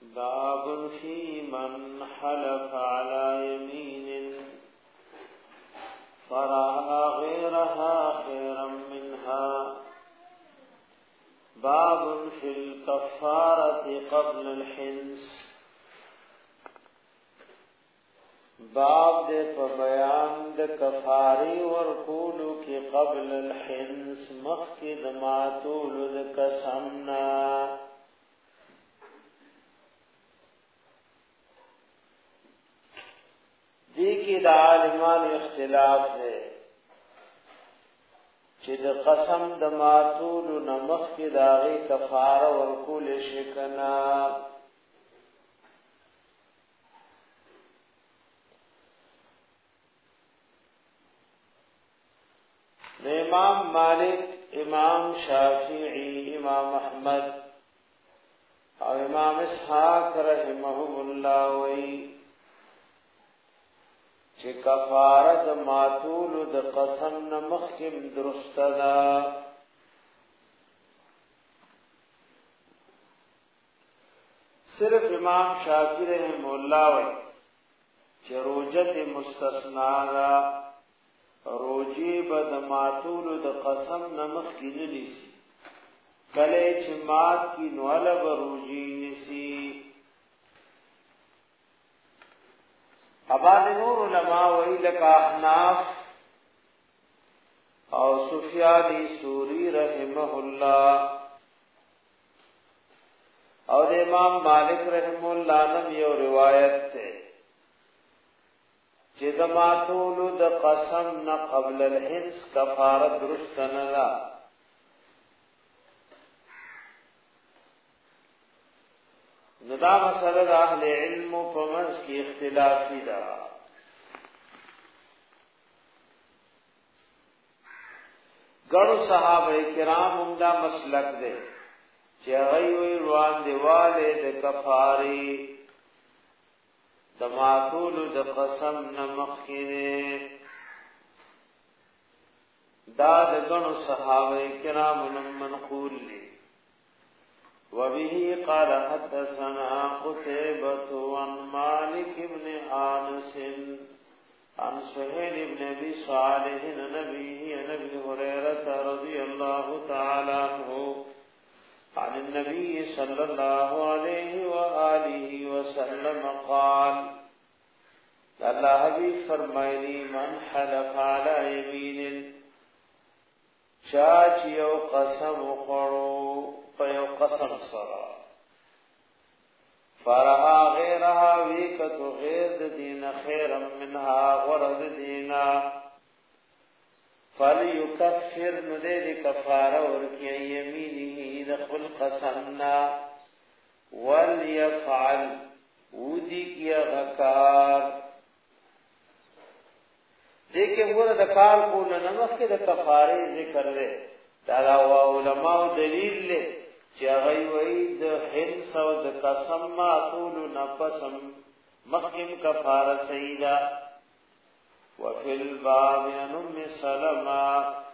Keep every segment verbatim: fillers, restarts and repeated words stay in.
باب في من حلف على يمين فرأى غيرها خيرا منها. باب في الكفارة قبل الحنس. باب دے په بیان د کفاری ورکولو کی قبل الحنس مخکې د ماتولو د قسمنا. دی کی د عالمانو اختلاف دی چې د قسم د ماتولو نه مخکې د هغې کفاره ورکول شي که نه. امام مالک، امام شافعی، امام احمد او امام اسحاق رحمهم الله وی چې کفاره د ماتولو د قسم نه مخکې درسته ده. صرف امام شافعی رحمه الله وی چې روجه مستثنا ده، روجی با د ماتولو د قسم نمخ کی ننیسی، کلی چه مات کی نوالا با روجی نسی. اباد نور علماء وی لکا احناف او سفیانی سوری رحمه اللہ او د امام مالک رحمه اللہ نم یو روایت تے چې د ماتولو د قسم نه قبل الحنس کفاره درست نه ده. نو دا مسله د اهل علم په منځ کې اختلافي ده. ګڼو صحابه کرام هم دا مسلک دی چې هغوی وی روان دیواله د کفارې د ماتولو د قسم نمخینه. دا د ګڼو صحابه کرامو منقول لی. وبه قال حدثنا قتيبة عن مالك بن انس عن سهيل بن ابي صالح عن نبيه نبي هريرة رضي الله تعالى عنه عن النبي صلى الله عليه وآله وسلم قال اللہ حبیب فرمائلی من حلف على يمين چاچ یو قسم خورو پیو قسم سرا فرها غیرها ویکتو غیر دین خیرا منها غرد دینا فلیکفر ندیر کفار ورکی یمینه دخل قسمنا ولیفعل ودی کیا غکار. دیکھیں وہ دا کار کو نمخ کے دا کفارے ذکر لے دا علماء دلیل لے چاہی وئی دا حنس و دا قسم ما طول نفسم مخیم کفار سیدہ. وفي الباب عن ام سلمہ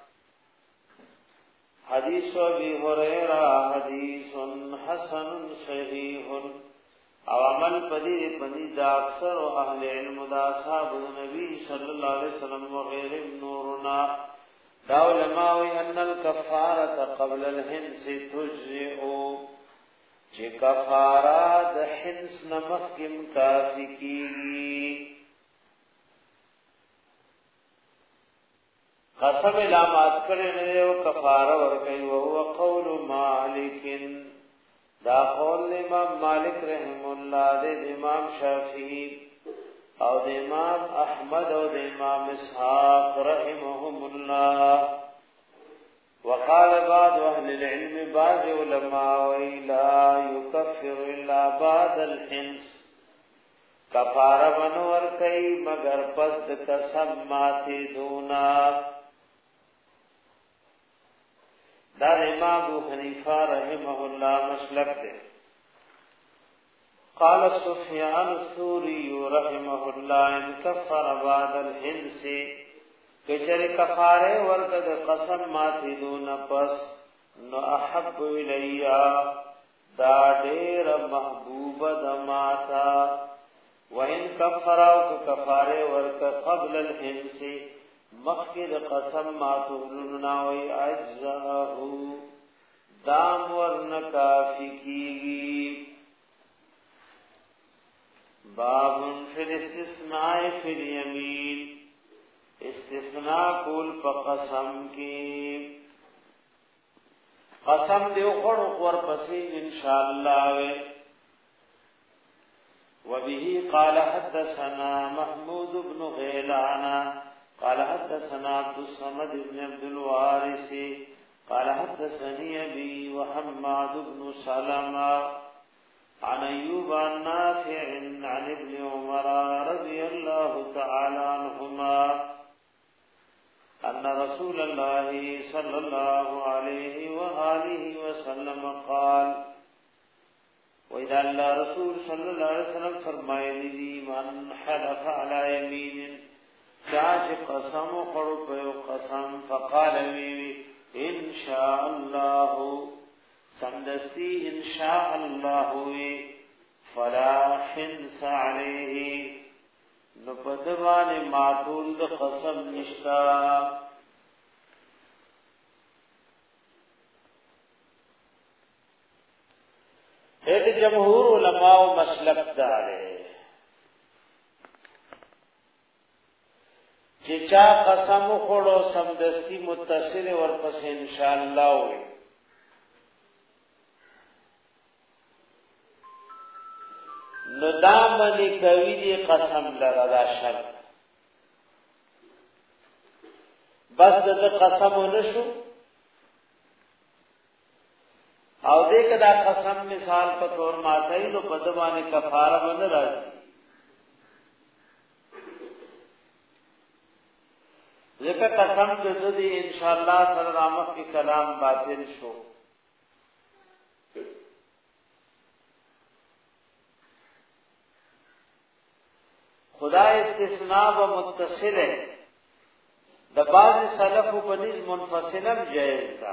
حدیث ابی ہریرہ حدیث حسن صحیح او عمل پدی پدی دا اکثر و اہل علم دا اصحاب نبی صلی اللہ علیہ وسلم وغیر نورنا دا علماء ان الکفارت قبل الحنس تجزئو چه کفارات حنس نمخ کم کافی کیگی. قسم علامات کرے نئے و کفارہ ورکی وهو قول مالک دا قول امام مالک رحم اللہ دے امام شافعی او دے امام احمد او دے امام اسحاق رحمهم اللہ. وقال بعض اہل العلم بعض علماء لا يكفر الا بعد الحنس کفارہ منور کئی مگر پس قسم ماتی دونا. دا امام ابو حنیفہ رحمہ اللہ مسلک دے. قال سفیان الثوری رحمہ اللہ ان کفر بعد الحنس کچر کفارے ورکد قسم ماتی دون پس نو احب الیا دا دیر محبوب بدماتا وان کفر او کفاره ورک قبل الحنس مخکد قسم ماتولنا وی اجزاهو دام ورن کافی کیگی بابن فی الاستثناء فی الیمین استثناء کول پا قسم کی قسم دیو خورو خور پسی انشاءاللہ وی وبه قال حدثنا محمود بن غيلان قال حدثنا عبد الصمد بن عبد الوارث قال حدثني أبي وحماد بن سلمة عن أيوب عن نافع عن ابن عمر رضي الله تعالى عنهما أن رسول الله صلى الله عليه وآله وسلم قال وإذا الله رسول صلى الله عليه وسلم فرمائے دی من حلف على يمين چاچ قسم خړو په قسم فقال وی ان شاء الله سمدستی ان شاء الله فلا حنس عليه نو پدوانه ماتول د قسم نشتا ایت جمهور علماء مسلک دارے چې چا قسم خوړو سمدستی متصل ورپس ان شاء الله وي ندامنی کوي دی قسم لرا دا شرط بس د قسم نشو او دې کدا قسم مثال په تور ماتای نو په دبانې کفاره باندې راځي ځکه قسم د دې ان شاء الله سره رحمت کی کلام باطل شو خدا استثناء و متصل ہے د بعض سلف په نس منفصلا جائز ده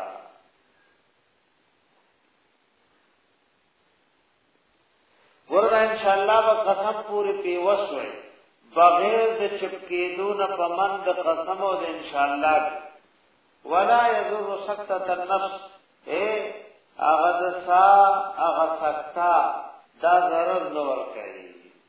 ورته ان شاء الله به قسم پوری پیوس وي بغیر د چپکیدو نه پمند قسم او د ان شاء الله ولا يضر سکتة النفس اے اغذسا اغسکتا دا ضرر نور کوي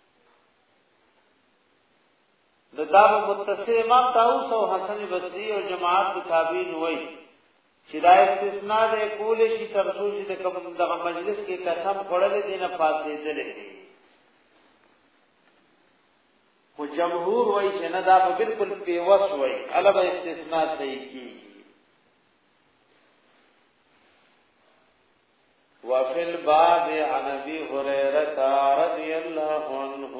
د داب متصل امام طاووس او حسن بصری او جماعت تابعین وای چې دا استثناء د کول شي تر څو چې د کوم دغه مجلس کې قسم خورل دي نه فاسدل دي او جمهور وای چې نه دا بالکل پیوس وای الګ استثناء صحیح کی وفي الباب عن ابي هريره رضي الله عنه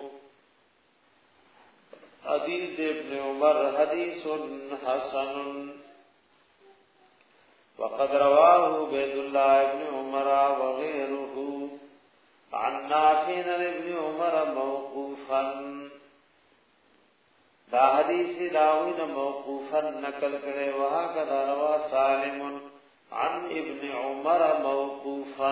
حدیث ابن عمر حدیث حسن وقد رواه عبد الله ابن عمر وغيره عن نافع ابن عمر موقوفا دا حدیث داوود موقوفا نقل کرے وہا کا روا سالم عن ابن عمر موقوفا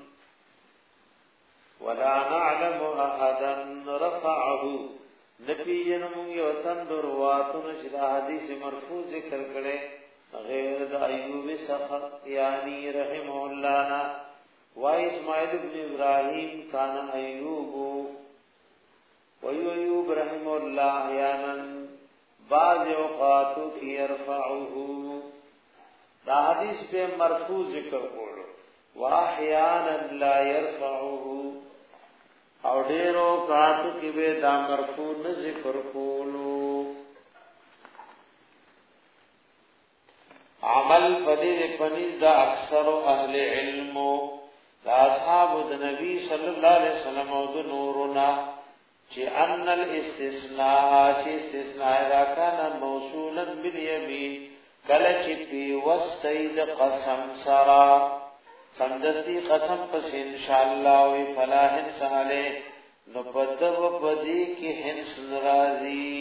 ولا نعلم احدا رفعه نبی جنمون یو تندر واتون شدا حدیث مرفوع ذکر کرے غیر دا ایوب سختیانی رحمه اللہ نا و اسماعیل ابن ابراہیم کانا ایوبو و ایوب رحمه اللہ احیانا بعض اوقاتو کی ارفعوہو دا حدیث پہ مرفوع ذکر کرو و احیانا لا يرفعوہو او ډیرو کاتو کې به دا مرفوع نه ذکر کولو عمل پدې پنځ دا اکثر اهل علم دا اصحاب د نبی صلی الله علیه وسلم او د نورنا چې ان الاستثناء چې استثناء را کنه موصولا بالیمین کله چې په وسید قسم سرا سمدستی قسم پس انشاءاللہ وی فلا حنس علی نو پدو پدی کی حنس نرازی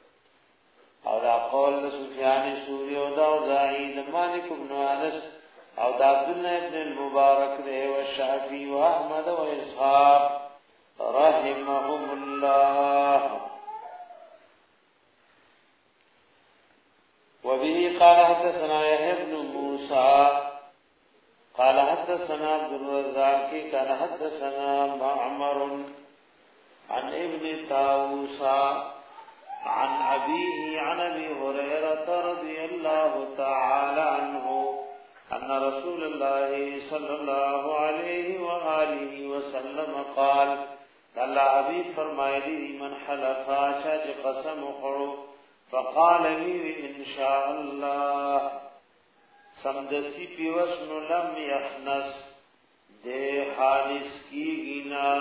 او دا قول سفیان سوری او دا زعید مالک ابن انس او دا عبدالله ابن المبارک دے والشافعی واحمد و اسحاق رحمهم الله. وبه قال حدثنا يحيى بن موسى قال حدثنا عبد الرزاق قال حدثنا معمر عن ابن طاووس عن أبيه عن أبي هريرة رضي الله تعالى عنه أن رسول الله صلى الله عليه وآله وسلم قال الله حبيب فرمائے من حلفا چاچ قسم خورو فقال لي إن شاء الله سمدسی پیوسن لم يخنس دے خالص کی گنا.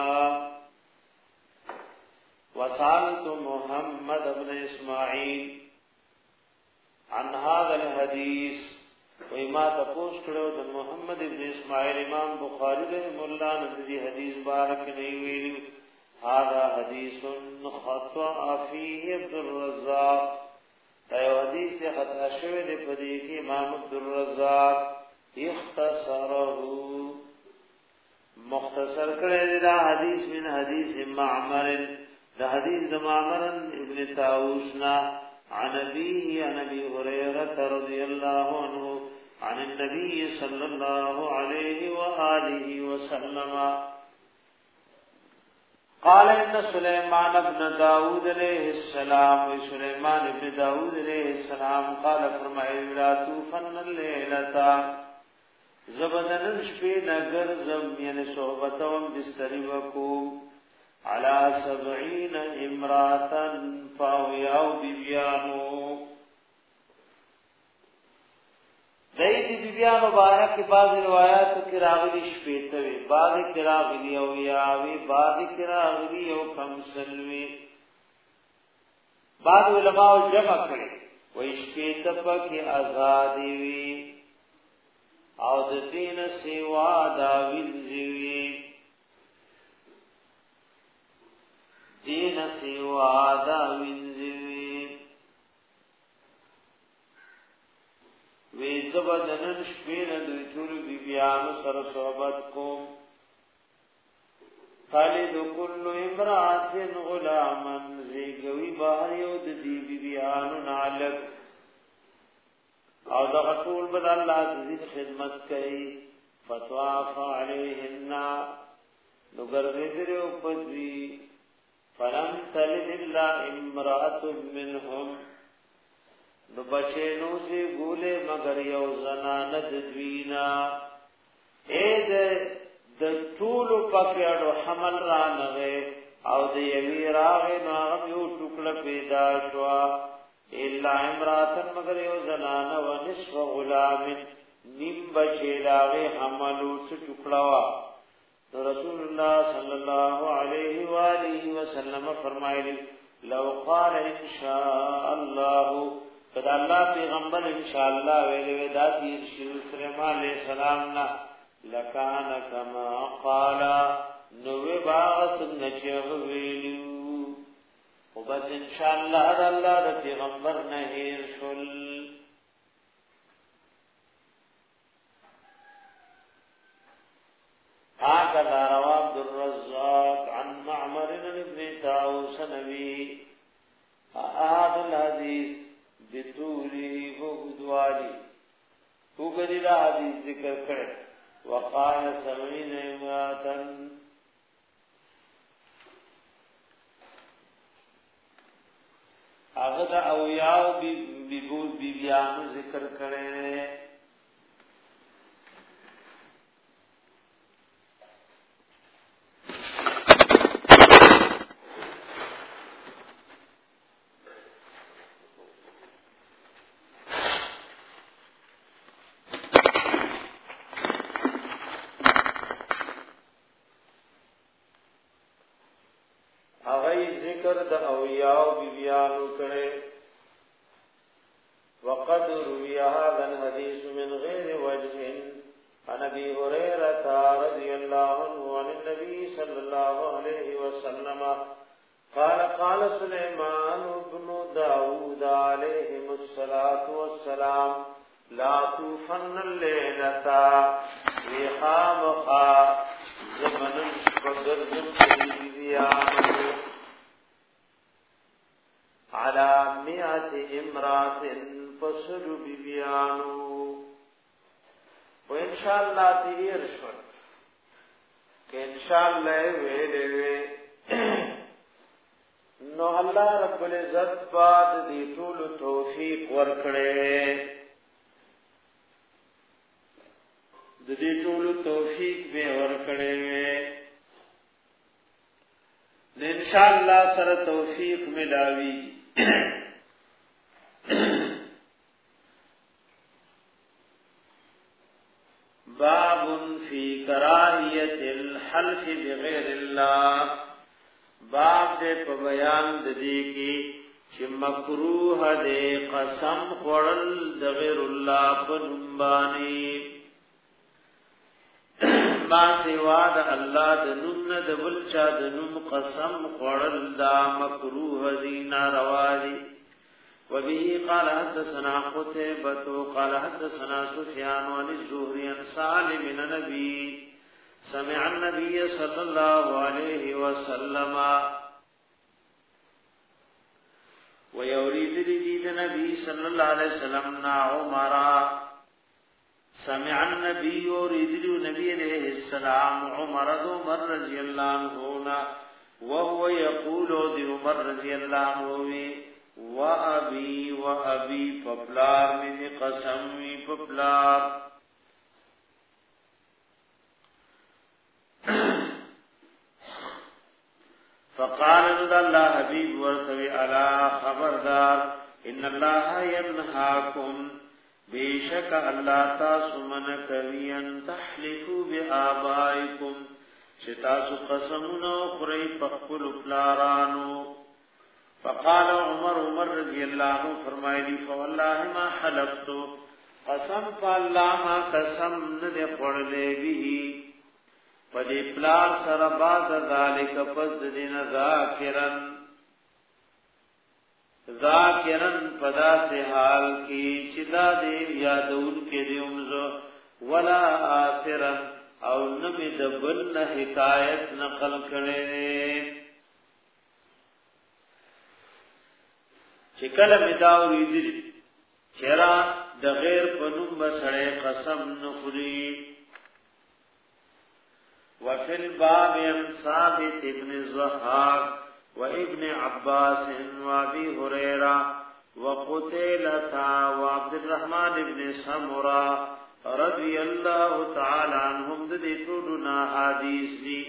وسالت محمد بن اسماعیل عن هذا الحديث وما تپوس کړو د محمد ابن اسماعیل امام بخاری رحم الله ندی حدیث بارک نه ویل. هذا حدیث خطأ فيه عبد الرزاق ایو حدیث ته خطا شوی دی په دې کې امام عبد الرزاق اختصره مختصر کړی دا حدیث من حدیث معمر دا حدیث د معمر ابن طاووس نا عن ابيه عن ابي هريره رضي الله عنه عن النبي صلى الله عليه واله وسلم قال ان سليمان ابن داود عليه السلام سليمان ابن داود عليه السلام قال فرمائے لا توفن الليلتا زبدن شپې نگر زم یعنی صحبتهم بستری وکوم على سبعين امراتا فاویاو بیبیانو دای دی بیبیانو بارک کی بعض روایاتو کی راغلی شپیتوی بعض کی راغلی او یاوی بعض کی راغلی او کمسلوی بعض علماء جمع کړي وای شپیتپا کی آزادی وی او د دین سیوا دا وینځوی دین سیوا دا وینځوی وی زبدنن شپین دوی ټول بیبیانو سره صحبت کوم. خالد کل امرات غلاما زیگوی بهر یو د دی بیبیانو نالک او دغه ټول بد الله دې خدمت کوي. فتواف علیهن نو ګرځېدل او پدوی فلم تلد الا امرات منهم نو بچینو سے گولے مگر یو زنان ددوینا اے د ټول پکړو حمل را نغه او د یوی راغه نو هغه یو ټوکړه پیدا شو الا امراتن مگر یو زنان و نصف غلام نیم بچی راغه حملو څ ټوکړه وا. رسول الله صلی الله علیه و آله وسلم فرمایلی لو قال ان شاء الله کدا الله پیغمبر ان شاء الله ویلې دا دیر شروع سليمان عليه السلام نا لکان کما قال نو باغ څنګه چې ویلو او بس ان شاء الله دا الله د پیغمبر نه هیر شول. هكذا روى عبد الرزاق عن معمر بن طاووس نبي هذا الحديث بطوله وغدوالي وګړي دا حدیث ذکر کړ. وقال سمعين امراتا هغه دا او یاو بی بی بیانو ذکر کړي. ذکر د اولیاء بیبیانو کړي. وقد روي هذا الحديث من غير وجه عن ابي هريره رضي الله عنه عن النبي صلى الله عليه وسلم قال قال سليمان بن داود عليه الصلاه والسلام لا توفن الليلتا وخامخا زمن بگرزم بیانو على مئة امرات فسر بیانو و انشاءاللہ تیر شد کہ انشاءاللہ ویلے وے نو اللہ رب العزت بعد دی طول توفیق ورکڑے دی طول توفیق بے ورکڑے وے انشاءاللہ سر توفیق ملاوی باب فی کراہیت الحلف بغیر اللہ باب دے په بیان د دې کې چې مکروه دې قسم خورل د غیر الله په نوم باندې ما سوا د الله د نوم نه د بل چا د نوم قسم خورل دا مکروه دي ناروا دي وبه قال حدثنا قتيبة قال حدثنا سفيان عن الزهري عن سالم بن نبي سمع النبي صلى الله عليه وسلم ويريد لديد النبي صلى الله عليه وسلم عمر سمع النبي يريد النبي عليه السلام عمر عمر رضي الله عنه وهو يقول عمر رضي الله عنه وابي وابي فبلار من قسمي فبلار فقال الله حبيب ورثوي على خبردار ان الله ينهاكم بشك الله تاسمن كويا تحلفوا بآبائكم شتاسو قسمنا خري بخل بلارانو فقال عمر عمر رضي الله عنه فرمایلی فوالله ما حلفت قسم بالله ما قسم نه خورلې به پدې پلار سره بعد ذالک پس دین ذاکرن ذاکرن پدا سے حال کی چدا دې یادون کې دیومزو ولا آثرن او نبی دبل حکایت نقل کړي چې کله مداوی دي چرا د غیر پنوم بسړې قسم نخوري وفي الباب عن ثابت ابن الضحاك وابن عباس وابي هريره وقتيلة وعبد الرحمن بن سمرة رضي الله تعالى عنهم ذكرنا حديث دي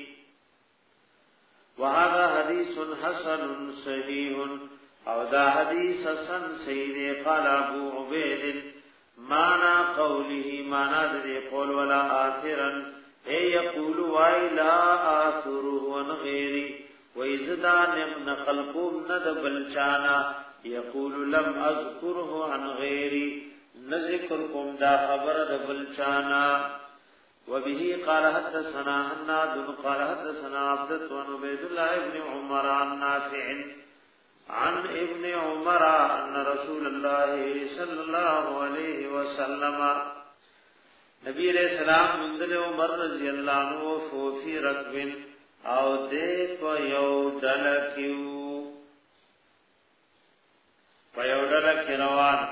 وهذا حديث حسن صحيح او دا حدیث حسن سید قال ابو عبید معنی قوله معنی دې قول ولا آخرا اي يقول وای لا اثره عن غيري وإذا نقل قوم ند بلچانا يقول لم اذكره عن غيري نذكركم دا خبر د بلچانا وبه قال حدثنا حناد قال حدثنا عبد بن عبيد الله ابن عمر عن نافع عن ابن عمر ان رسول الله صلى الله عليه وسلم نبی علیہ السلام منزل عمر رضی اللہ عنہ فوفی رکبن او دیپ یو دلکیو پیو دلکی روان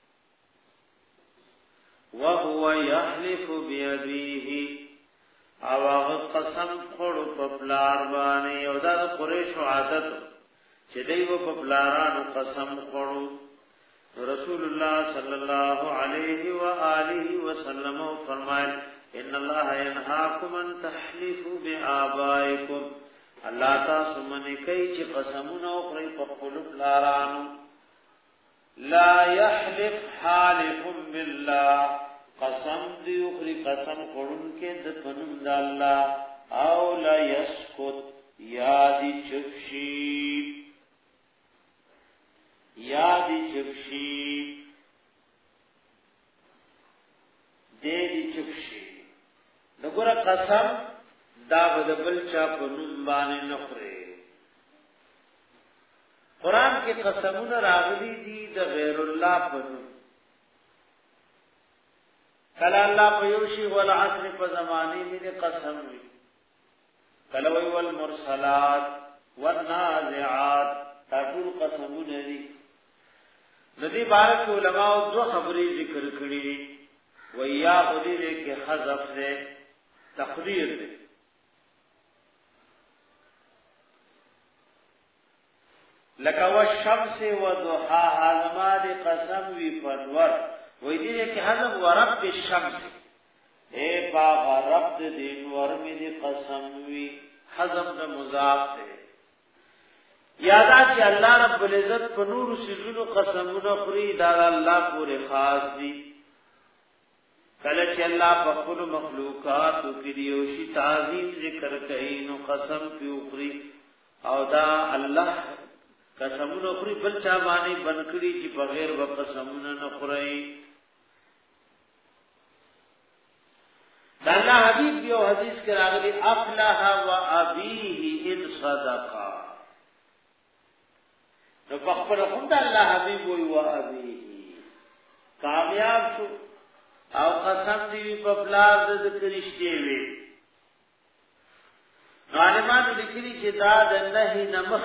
وهو يحلف بيديه او هغه قسم خورو په پلار باندې او دا قریش عادت چې دیو په پلارانو قسم خورو رسول الله صلی الله علیه و آله وسلم فرمایل ان الله ينهاكم ان تحلفوا بآبائكم الله تاسو منی کوي چې قسمونه خوري په خپل پلارانو لا يحلف حالف بالله قسم دی خوري قسم خورون کې د پنوم د الله او لا يسكت یادی چپشی یادی چپشی دیدی چپشی نگورا قسم دا بدبل چا پنوم بانے نخرے قرآن کے قسمون راغلی دی دا غیر اللہ پنوم کله الله په یو شی ول عصر په زمانه می قسم وی کله وی ول مرسلات والنازعات تاسو قسمونه دي ندی بارک علماء دو خبرې ذکر کړې ویا غدی دې کې حذف ده تقدیر ده لکه والشمس وضحاها لما دې قسم وی پنور وې دې کې حذف ورب الشمس اے باغ رب دې نور می دې قسم وی حذف د مضاف ده یادا چې الله رب العزت په نور سيزونو قسمونه خوري دا الله پورې خاص دي کله چې الله په خپل مخلوقات کې دی او شي تعظیم ذکر کوي نو قسم پیو خوري او دا الله قسمونه خوري بل چا باندې بنکړي چې بغیر و قسمونه نه خوري دا الله حبيب یو حدیث کې راغلي افلح و ابيه ان صدقا نو بخبر هم دا الله حبيب وي و ابيه کامیاب شو او قسم دی په بلار د کرشته وي عالمانو لیکلي چې دا د نهي نمخ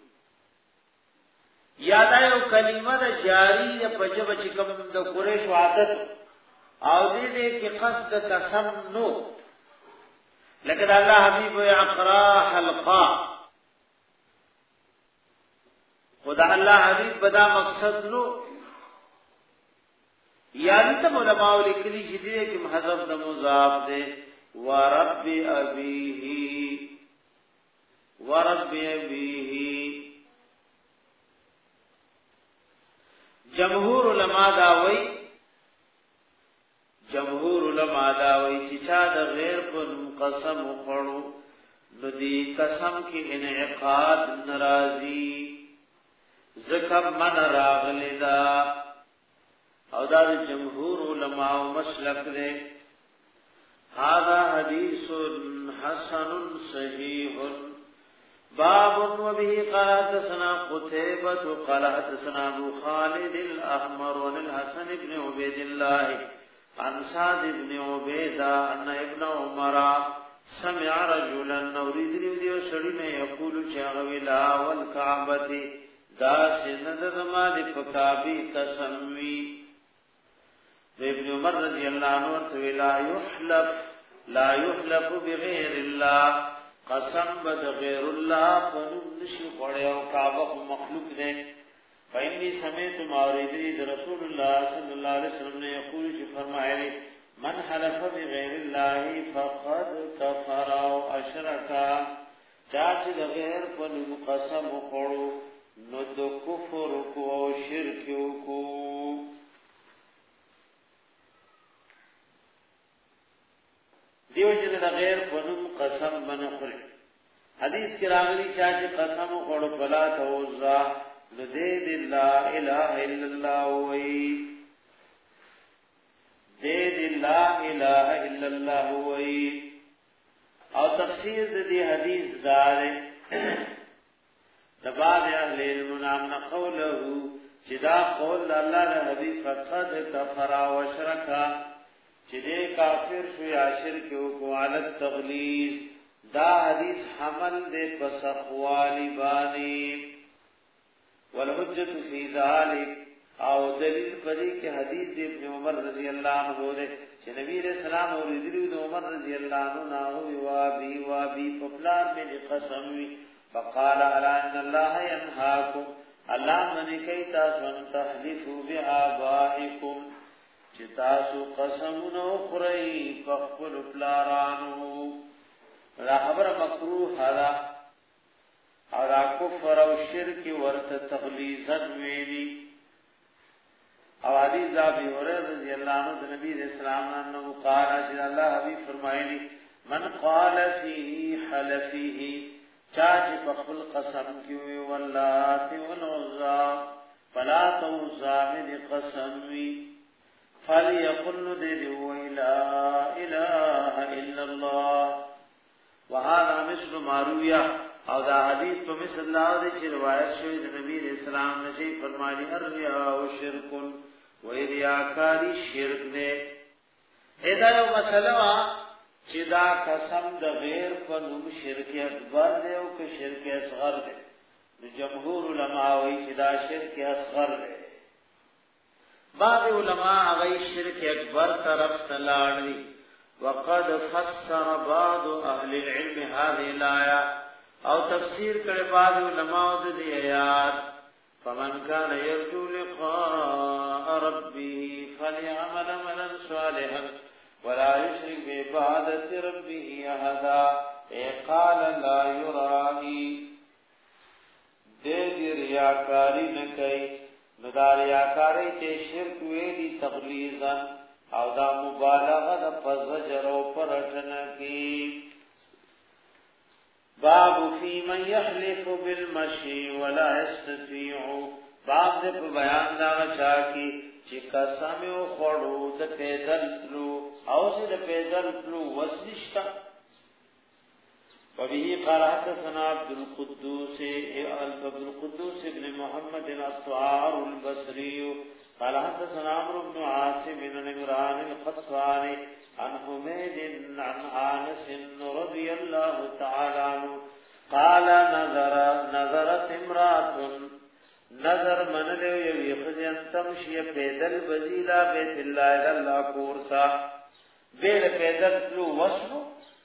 یادا یو کلمه د جاری په جبه چې کوم د قریش عادت او دې دې کې قصد قسم نو لکه الله حبيب وي عقرا حلقا خدا الله حبيب بدا مقصد نو یاد ته علماء لیکلي چې دې کې محذف د مضاف ده ورب ابيه ورب ابيه جمهور علماء دا وایي جمهور علماء دا وایي چې چا د غیر په قسم وخړو نو دې قسم کې انعقاد ناراضي زکم من راغلی دا او دا جمهور علماء مسلک دے هذا حدیث حسن صحیح باب وبه قال حدثنا قتيبة قال حدثنا ابو خالد الاحمر عن الحسن بن عبيد الله عن سعد بن عبيدة ان ابن عمر سمع رجلا نوريد له سړی يقول شاغوي لا والكعبه دا سند زما د پکابي قسموي ابن عمر رضی الله عنه ته لا يحلف لا يحلف بغير الله قسم بد غیر الله پنوم نشي پړیو کعبه مخلوق نه فإني سمعت ماوردی رسول الله صلی الله علیه وسلم نے یقول چې فرمایلی من حلف بغیر الله فقد كفر او اشرك چا چې غیر پنوم قسم وکړو نو د کفر کو او شرک کو دیو چې د غیر په نوم قسم باندې خوري حدیث کې راغلي چې قسم وکړو بلا توزا نو دې لا اله الا الله وای دې لا اله الا الله وای او تفسیر دې حدیث دار دباب اهل علم نام قوله جدا قول الله له حبيب فقد كفر وشرك جدي کافر شو یا شرک کو علی التغلیظ دا حدیث حمل دے پسخوالی بانی والحجت فی ذلک او دلیل پدی کہ حدیث دے ابن عمر رضی اللہ عنہ دے کہ نبی علیہ السلام اور دلیل عمر رضی اللہ عنہ ناو وابی وابی پپلار میں قسم وی فقال الا ان الله ينهاكم الله من کیتا سن تحلفوا بآبائكم چتاسو قسمونه خوري فخل پلارانو را خبر مکروه هدا اور کفر او شرک ورته تغلیظا ویلی او حدیث ابي هريره رضی الله عنه نبی رسول الله انه قال ان الله حبيب فرمایلی من قال فيه حلفه چاچ بخل قسم کیوی واللات والعزا فلا توزا من قسم وی فليقل دلو لا اله الا الله وهذا مثل مارویا او دا حدیث په مثل الله د چې روایت شوی د نبی رسول الله نشي فرمایي الریا او شرک و ریاکاری شرک نه ادا یو مسله چې دا قسم د غیر په نوم شرک اکبر دی او که شرک اصغر دی. جمهور علما وایي چې دا شرک اصغر دی. بعض علما غي شرک اکبر طرف تلاړي. وقد فسر بعض اهل العلم هذه الايه او تفسیر کړي بعض علما د دې آیات فمن كان يرجو لقاء ربه فليعمل عملا صالحا ولا يشرك بعبادة ربه احدا. قال لا يرائي دې ریاکاری نه کوي نو دا ریاکاری ته شرک ویلي تغلیظا او دا مبالغه د فزجر او پرټنه کی. باب فی من یحلف بالمشی ولا یستطيع باب دې په بیان دا چا کی چې قسم او خړو د پیدل تلو او چې د پیدل تلو وسنشتا. وبه قال حدثنا عبد القدوس عبد القدوس ابن محمد الطاهر البصري قال حدثنا عمرو بن عاصم بن عمران القطفاني عن حميد عن انس رضي الله تعالى عنه قال نظر نظرت امراه نظر من له یوی خزن تمشي پیدل بزیلا بیت الله الا الله کورتا بیل پیدل تلو وسو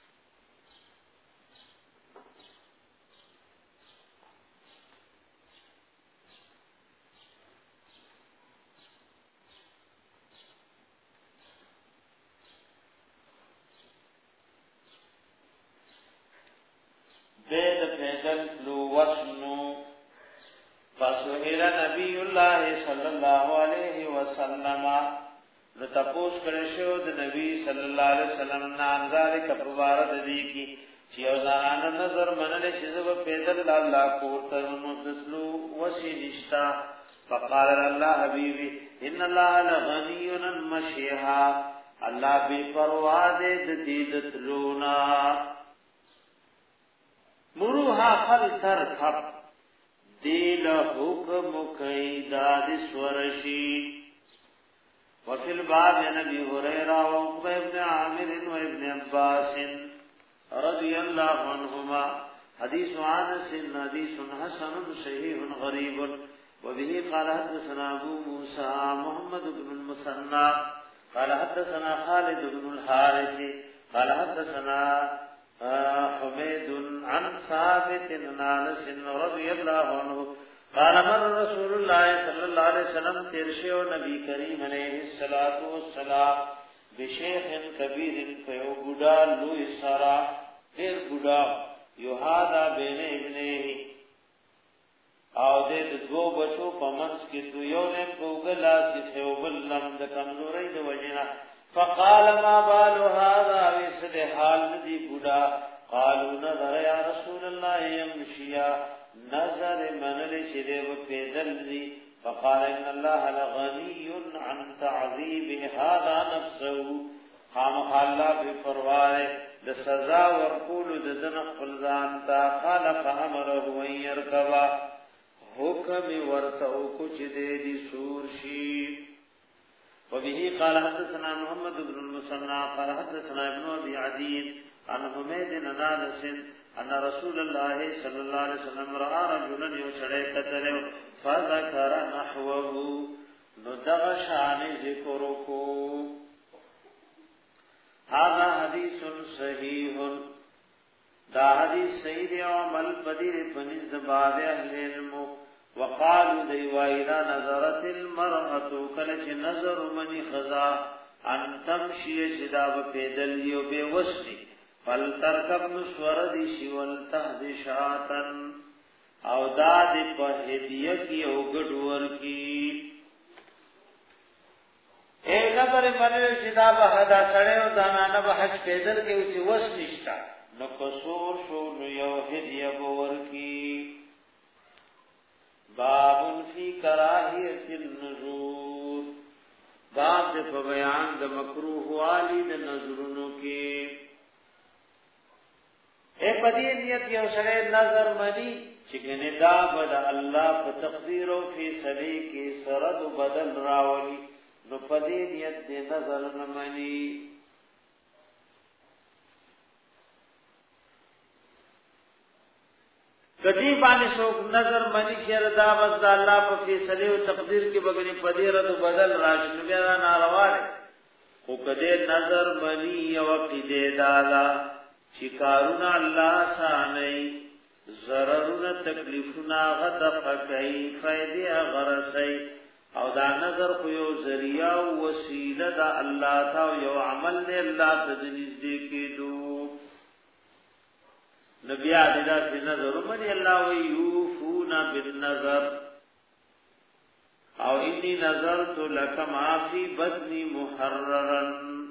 بيد پیدل تلو وسنو. فسئل نبی الله صلی الله علیه وسلم نتپوس کړه شو د نبی صلی الله علیه وسلم نام ذالک پروارد دی کی چې او ځان نظر منل چې زو پیدل الله کوته نو تلو وسی نشتا. فقال الله حبیبی ان الله لغنی عن مشیها الله بے پروا دې د دې تلونا. مروها خل ترکب دیل حکم قیداد سورشی. وفي الباب نبی هريرة وعقبہ ابن عامر وابن عباس رضی اللہ عنہما حدیث عنس حدیث حسن صحیح غریب. وبه قال حدثنا ابو موسى محمد بن المثنى قال حدثنا خالد بن الحارث قال حدثنا حميد عن ثابت عن انس رضي الله عنه قال مر رسول الله صلى الله عليه وسلم ترشو نبی کریم علیہ الصلوۃ والسلام بشیخ کبیر فیو بوډا لوی سارا پھر بوډا یوهادا بین ابنه او دې دو بچو پمنس کې دو یو نه کوګلا چې یو بل لم د کمزوري د وجنا. فقال ما بال هذا وسد حال دی بوډا. قالوا نظر يا رسول الله يمشي نظر من لشرب پیدل دی. فقال ان الله لغني عن تعذيب هذا نفسه قام الله بفرواء د سزا ورکول د دن خپل ځان تا. قال فامره ان يركب حکم ورتو کچ دے دی سور شی. وبه قال حدثنا محمد بن المثنى قال حدثنا ابن ابي عدي عن حميد بن انس ان رسول الله صلى الله عليه وسلم راى رجلا يشرع قتله فذكر نحوه ندغ شان ذکرکو. هذا حديث صحيح دا حدیث صحیح او عمل بدیر بنز بعض اهل علم. وقالوا دیوایدا نظرت المرأة کلچ نظر منی خزا ان تمشی چدا پیدل یو بے وسنی فلترکب نسوردی شیول تهد شاتن او داد په هدیه کی او ګډور کی. اے نظر منل چدا به حدا سره او دانانه به حج پیدل کې او چې وسنشتا نو قصور شو نو یو هدیه باور کی. باب فی کراہیت النذور باب د بیان د مکروه والی د نظرونو کې. اے پدې نیت یو سره نظر منی چې ګنې دا بد الله په تقدیر او فیصله کې سرد بدل راولي نو پدې نیت دې نظر نه منی. کدی باندې څوک نظر منی چې دا بس د الله په فیصله او تقدیر کې بغنی پدیرت بدل راشنو بیا ناروا ده خو کدی نظر منی او قیده دالا چې کارونه الله سانه ضررونه تکلیفونه غدف کوي فائدې غرسي او دا نظر خو یو ذریعہ او وسیله د الله ته یو عمل دی الله ته نږدې کېدو نبی علیہ الصلوۃ نظر من الله ویوفون بالنظر او انی نظرت لك ما فی بطنی محررا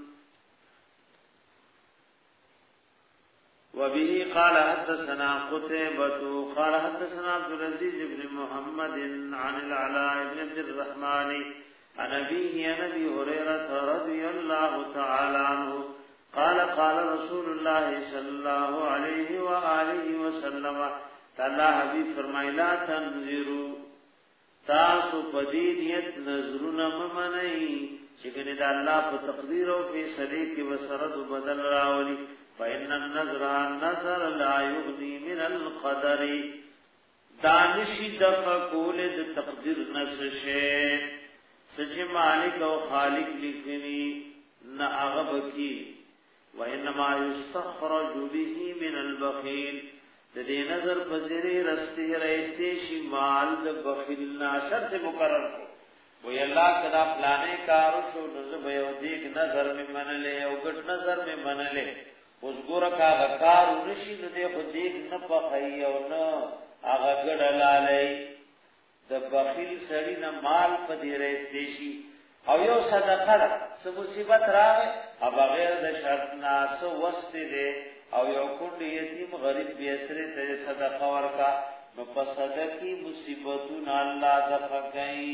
وبه قال حدثنا قتيبة قال حدثنا عبد العزيز بن محمد عن العلاء بن عبد الرحمن عن أبيه عن أبي هريرة رضي الله تعالى عنه قال قال رسول الله صلى الله عليه وآله وسلم تعالى حبيب فرمائے لا تنظروا تاسو پدینیت نظرنا ممنئی چکنی دا اللہ پا تقدیر و فیصلے کی وسرد بدل راولی فإن النظر النظر لا يغني من القدر دانشی دفع کولد تقدیر نسشے سچ مالک و خالق لکنی نا اغب کی وإنما يستخرج به من البخيل دې نظر پذيري رستي رئيسي شي مال د بخیل ناشر مقرر کو وی الله کدا پلانې کارو شو نو به یو دې نظر می منلې او ګټ نظر می منلې اوس ګور کا کار ورشي نو دې خو دې نه پخای او نه هغه ګډلالې د بخیل سړی نه مال پذيري رئيسي شي او یو صدقه ده سو مصیبت راغی او بغیر د شرط ناس وست دي او یو کونډ یتیم غریب به اسره ته صدقه ورکا نو په صدقې مصیبتونه الله دفع کوي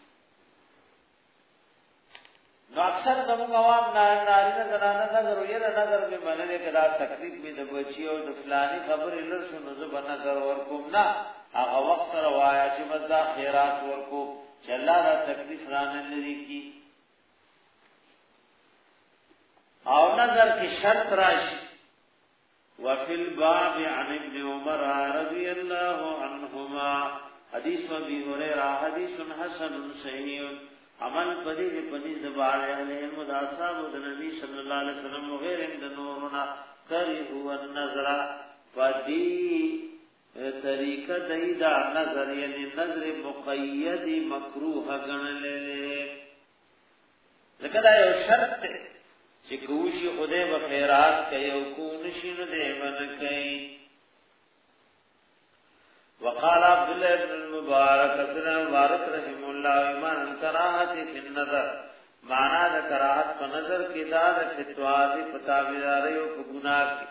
نو اکثر زموږ عوام نارینه زنانه نظر یې نظر به منلې کدا تکلیف به د بچي او د فلاني خبرې لر شو نو زه به نظر ورکوم نه هغه وخت سره وایا چې مزه خیرات ورکو چې الله را تکلیف رانه لري کی او نظر کی شرط راشي وفي الباب عن ابن عمر رضي الله عنهما حديث ابي هريره حديث حسن صحيح عمل پدې پدې زبان له مداصاب د نبی صلی الله علیه وسلم وغير د نورنا کری هو النظر پدې طریقہ دایدا نظر یعنی نظر مقید مکروه غنلې لکه دا یو شرط دی چې کوشي خدای به خیرات کوي او کو نشي نو دې من کوي وقال عبد الله بن المبارك ابن مبارك رحم الله ایمان کراهت فی النظر معنا د کراهت په نظر کې دا د فتوا دي پتاویداري او ګناه کې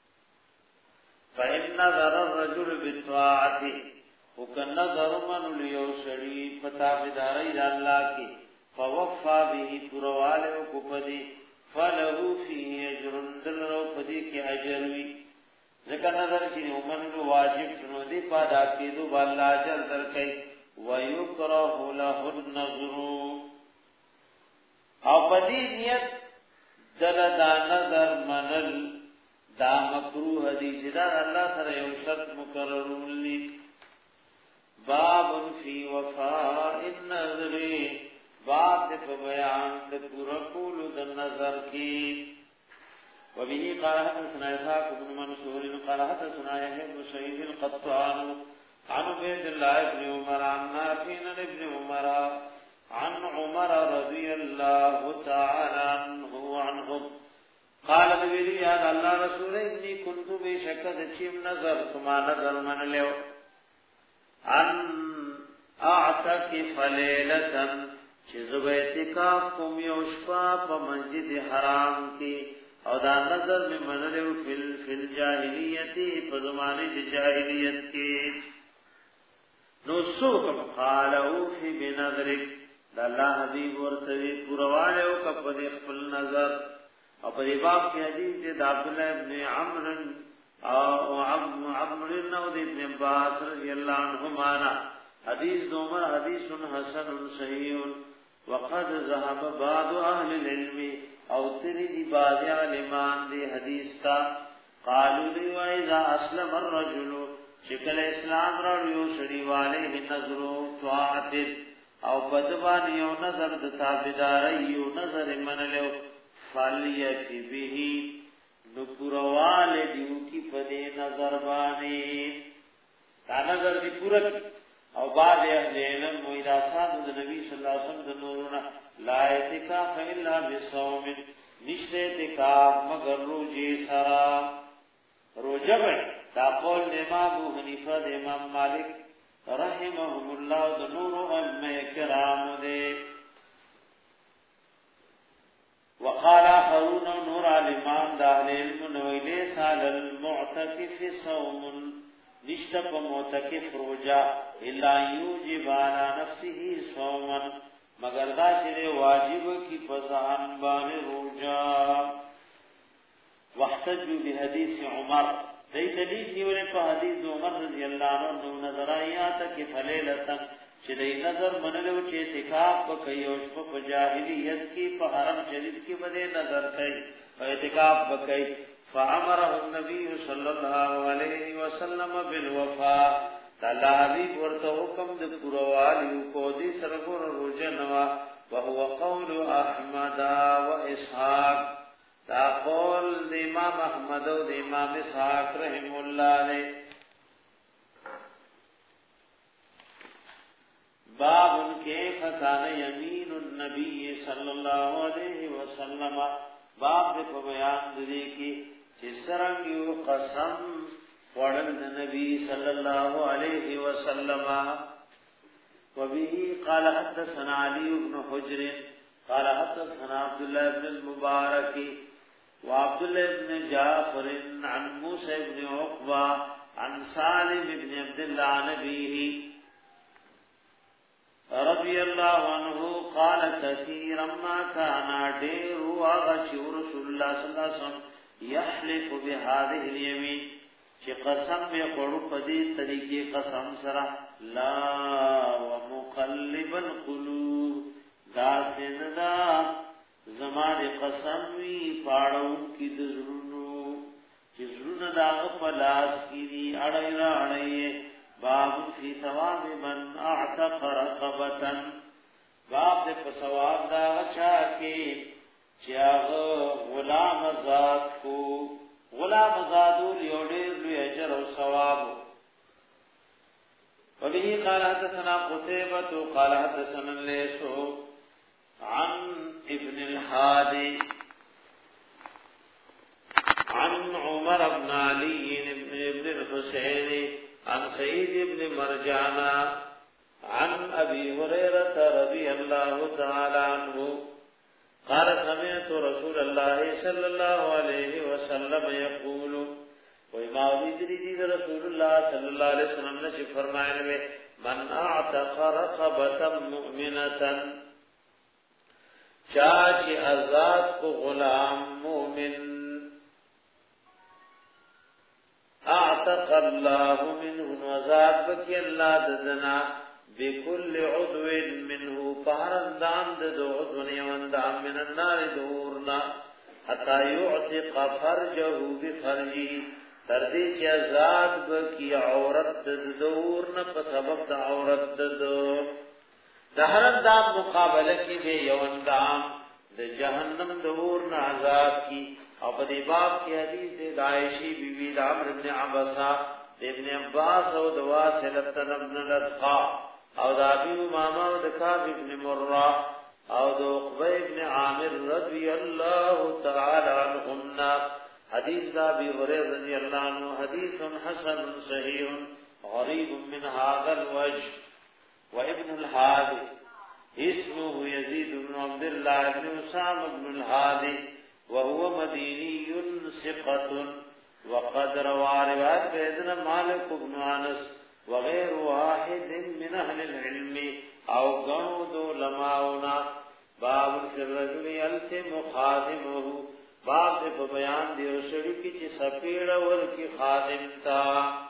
فإن نظر الرجل بالطاعة وكن نظر من ليوسري پتاویداري د الله کې فوفى به پرواله او کوپدي فله فيه اجر دلو پدې کې اجر وي ځکه نظر چې ومن واجب شنو دي پادا کېدو بل اجر درکې ويكره له النظر او پدې نیت دل دا نظر منل دا مکروه دي چې دا الله سره یو شرط مقرر ولي باب فی وفاء النظر باب د بیان د پورا کول د نظر کی وبه قال حدثنا اسحاق بن منصور قال حدثنا يحيى بن سعيد القطان عن عبد الله بن عمر عن نافع عن ابن عمر عن عمر رضي الله تعالى عنه عنهم قال نبی یا الله رسول انی كنت بشکد چیم نظر تما نظر من لیو ان اعتکف لیلتا چې زه اعتکاف کوم یو شپه په مسجد حرام کې او دا نظر می منلو فل فل جاهلیت په زمانه د جاهلیت کې نو سوق قالو فی بنظرک د الله حبیب ورته پرواله او کپد خپل نظر او په باب کې حدیث د عبد الله ابن عمرو او عبد عمرو بن ابن عباس رضی الله عنهما حدیث عمر حدیث حسن صحیح وقد ذهب بعض اهل العلم او تريدي بعض علمان دي حدیث تا قالوا لي واذا اسلم الرجل شکل اسلام راړو شری والے نظرو طاعت او بدبان یو نظر د تابعداري یو نظر منلو فالیفی به نو پوروال دیو کی پدې نظر باندې دا نظر دی پورا او بعد اهل علم مویداسات د نبی صلی الله علیه وسلم د نورنا لا اعتکاف الا بصوم نشته اعتکاف مگر روزه سرا روزه به دا قول امام ابو حنیفه د امام مالک رحمهم الله د نور ائمه کرام دې وقال آخرون نور عالمان دا اهل علم نویلے سال المعتکف صوم نشتپ معتکف روجا الا یوجب على نفسه صوما مگر دا شری واجب کی فزان بان روجا واحتجوا بحدیث عمر دی دلیل نیولے په حدیث عمر رضی اللہ عنہ نظر آیات کی فلیلتا چې د نظر منلو چې اعتکاف وکي او په جاهلیت کې په حرم شریف کې بده نظر کوي او اعتکاف وکي فامره النبي صلى الله عليه وسلم بالوفاء تعالی ورته حکم د پروالیو کو دي سرګور روزنوا وهو قول احمد و اسحاق دا قول د امام احمد او د امام اسحاق رحم الله علیه باب کیف کان یمین النبی صلی اللہ علیہ وسلم باب په بیان دې کې چې څنګه یو قسم وړل د نبی صلی الله علیه وسلم وبه قال حدثنا علي بن حجر قال حدثنا عبد الله بن المبارك وعبد الله بن جعفر عن موسى بن عقبة عن سالم بن عبد الله عن أبيه رضی اللہ عنہ قال كثيرا ما كان دير واغش رسول الله صلی الله علیه وسلم يحلف بهذه اليمين چې قسم به قړو پدې طریقې قسم سره لا ومقلب القلوب دا سندا زمانه قسم وی پاړو کې د زړونو چې زړونه دا په لاس کې دي اړای را اړای باب فی ثواب من اعتق رقبه باب دې په ثواب دا چا کې چې هغه غلام آزاد کو غلام آزادو لیوډیر لوی اجر او ثواب وبه قال حدثنا قتيبة قال حدثنا الليث عن ابن الهادي عن عمر بن علي بن ابن الحسين عن سعيد بن مرجانا عن أبي هريرة رضي الله تعالى عنه قال سمعت رسول الله صلى الله عليه وسلم يقول وما ویدری رسول الله صلى الله عليه وسلم نے فرمایا ہے من اعتق رقبة مؤمنة چاچ آزاد کو غلام مومن اعتق الله منه وزاد بکی اللہ ددنا بكل عضو منه فارندان دو عضو نیوندان من النار دورنا حتی یعتق فرجه بفرجه تردی چی ازاد بکی عورت دورنا پسبب دا عورت دو دا حرندام مقابلہ کی بے یوندام دا جہنم دورنا عذاب کی او په دې باب کې حدیث د عائشہ بیوی د عمرو بن عباسہ د ابن عباس او د واصلة بن الاسقاء او د ابي امامه او د کعب بن مرہ او د عقبہ بن عامر رضی اللہ تعالی عنهم حدیث د ابي هريره رضی اللہ عنہ حدیث حسن صحیح غریب من هذا الوجه وابن الهادي اسمه يزيد بن عبد الله بن اسامه بن الهادي وهو مديني ثقة وقد روى روایت بيدنا مالك بن انس وغير واحد من اهل العلم او غنود علماؤنا باب الرجل يلتم خادمه باب په بیان دی او شری کی چې سپیړه ور کی خادم تا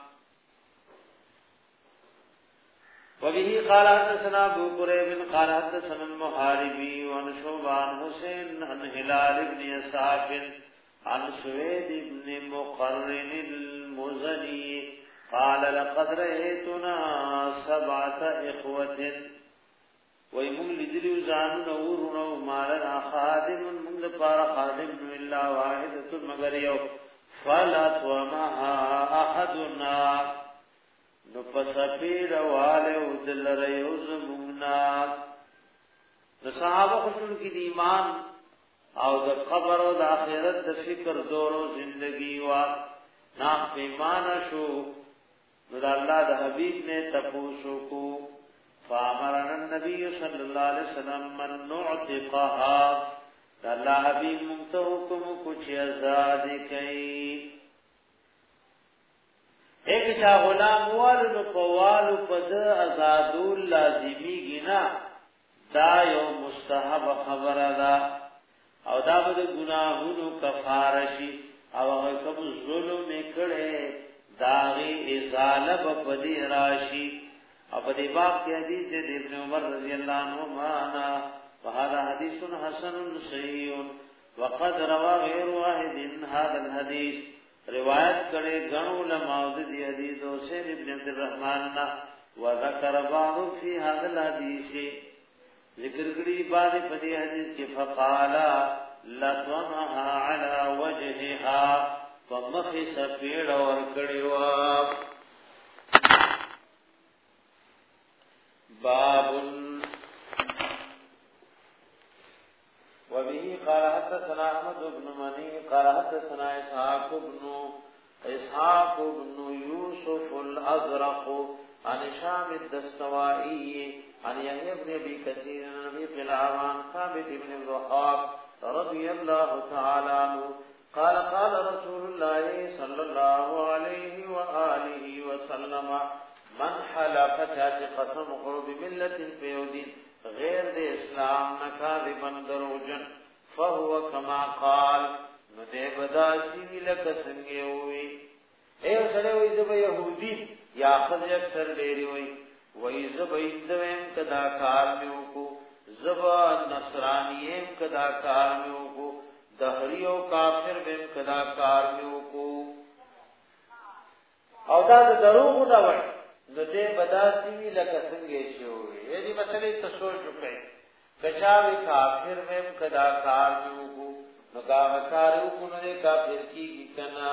وبه قال حدثنا ابو قريب قال حدثنا المحاربي وعن شعبان حسين عن هلال بن يساف عن سويد بن مقرن المزني قال لقد رأيتنا سبعة إخوة ويمون لدلو زانو نورنا ومالنا خادم من دبار خادم إلا واحدة مگر يو فلطومها أحدنا نفسفير والو دل ريوز ممنا نصحابه خشن کی ایمان او د قبر او د آخرت د فکر دورو زندگی وا ناخ ایمان شو نو الله د حبیب نے تپوسو کو فامرنا النبي صلی اللہ علیہ وسلم من نعتقها الله حبیب منتو حکم کچھ آزاد کئی ایک چا غلام والو پوالو پد آزادول لازمی گنا دا یو مستحب خبره ده او دا به گناهونو کفاره شي او هغه کوم ظلم کړي داغي ازاله په دې راشي او په دې باب کې حدیث د ابن عمر رضی الله عنهما انا وهذا حديث حسن صحيح وقد روى غير واحد هذا الحديث روایت کړي غنو علماء د دې حدیث او سید ابن عبد الرحمن وذكر بعض في هذا الحديث ذکر کړي بعد په دې حدیث کې فقالا لطمها على وجهها فمخ سفيد اور کړي وا باب وبه قال حدثنا احمد بن مني قال حدثنا اسحاق بن اسحاق بن يوسف الازرق عن شام الدستوائي عن يحيى بن ابي كثير عن ابي قلابه عن ثابت بن الوهاب رضي الله تعالى عنه قال قال رسول الله صلى الله عليه واله وسلم من حلف چاچ قسم خورو بملت فیودین غیر دے اسلام نکاذبا دروجن فهو كما قال نو دے بداسی لک سنگے ہوئی اے سڑے وئی زب یہودی یا خذ اکثر ډیری وئی وئی زب ایندویم کدا کار میو کو زب نصرانیم کدا کار میو کو دهریو کافر بیم کدا کار میو کو او دا دروغ نه وای نو دې بداسي وی لکه څنګه شوې دې مسلې ته سوچ وکړئ کچاوي کافر مې کدا کار دیو نو کا کارو کو نه کافر کیږي کنا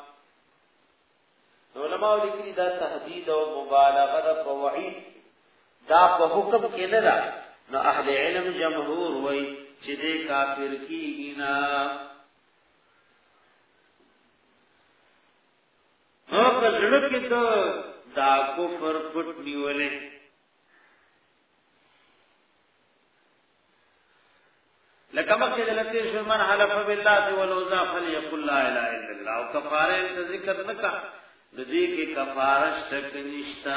علماء لیکلي دا تهدید او مبالغه په وعید دا په حکم کې نه ده نو اهل علم جمهور وای چې دې کافر کیږي نه نو کله کې ته دا کفر پټ نیولې لکه مکه دلته شو من حلف بالله والعزى فليقل لا اله الا الله او کفاره ذکر نکا دې کې کفاره شک نشتا